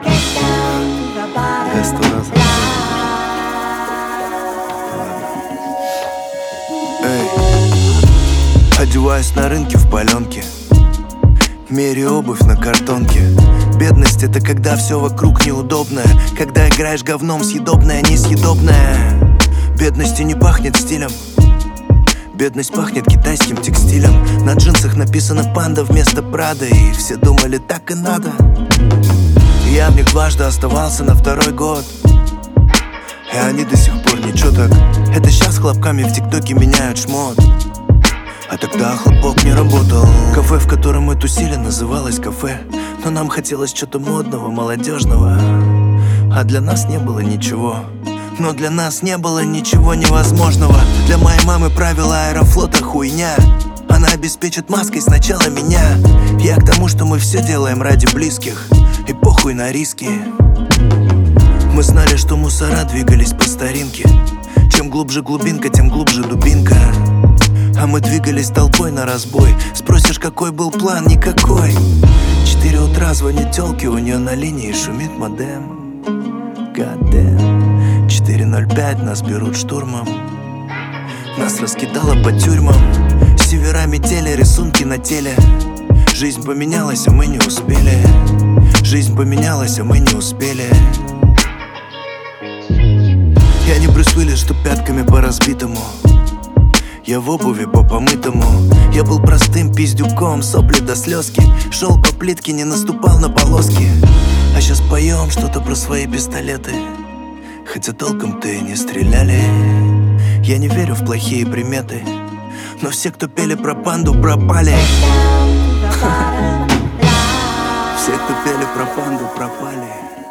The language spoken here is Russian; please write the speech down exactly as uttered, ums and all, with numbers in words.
Я сто раз. Эй, одеваюсь на рынке в паленке, меряю обувь на картонке. Бедность — это когда все вокруг неудобное, когда играешь говном съедобное, несъедобное. Бедности не пахнет стилем, бедность пахнет китайским текстилем. На джинсах написано «Панда» вместо «Прада», и все думали, так и надо. Я в них дважды оставался на второй год, и они до сих пор ничего так. Это сейчас хлопками в ТикТоке меняют шмот, а тогда хлопок не работал. Кафе, в котором мы тусили, называлось кафе, но нам хотелось что-то модного, молодежного. А для нас не было ничего. Но для нас не было ничего невозможного. Для моей мамы правила Аэрофлота хуйня. Она обеспечит маской сначала меня. Я к тому, что мы все делаем ради близких, и похуй на риски. Мы знали, что мусора двигались по старинке. Чем глубже глубинка, тем глубже дубинка. А мы двигались толпой на разбой. Спросишь, какой был план? Никакой. Четыре утра звонит тёлке, у нее на линии шумит модем. God damn. четыре ноль пять, нас берут штурмом. Нас раскидало по тюрьмам. Севера метели, рисунки на теле. Жизнь поменялась, а мы не успели. Жизнь поменялась, а мы не успели. Я не Брюс Уиллис, что пятками по разбитому. Я в обуви по помытому. Я был простым пиздюком, сопли до слезки. Шел по плитке, не наступал на полоски. А сейчас поем что-то про свои пистолеты, хотя толком-то и не стреляли. Я не верю в плохие приметы, но все, кто пели про панду, пропали. Все, кто пели про панду, пропали.